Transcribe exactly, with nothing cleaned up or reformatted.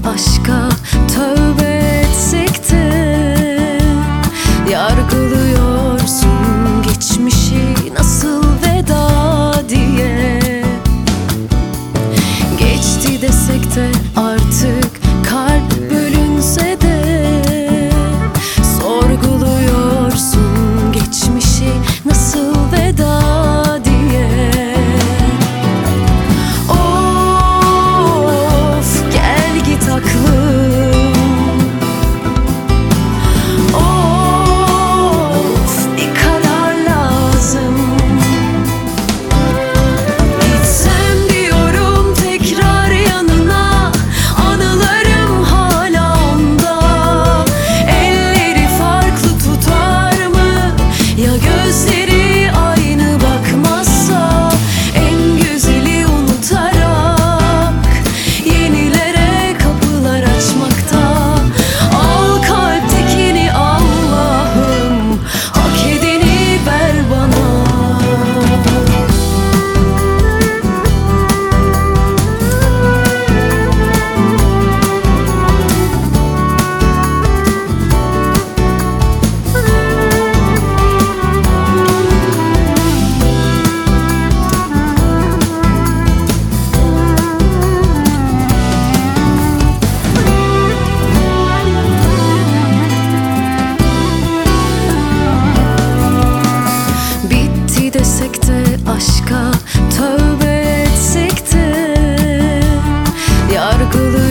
aşka tövbe etsek de yargılıyorsun geçmişi nasıl veda diye. Geçti desek de artık kalp bölünse de sorguluyorsun geçmişi nasıl veda diye. Of gel git aklım, of bir karar lazım. Gitsem diyorum tekrar yanına, anılarım hala onda. Elleri farklı tutar mı ya gözleri aynı bakmazsa? En güzeli unutarak yenilere kapılar açmakta. Al kalptekini Allah'ım, hak edeni ver bana. Bitti desek de aşka tövbe etsek de yargılı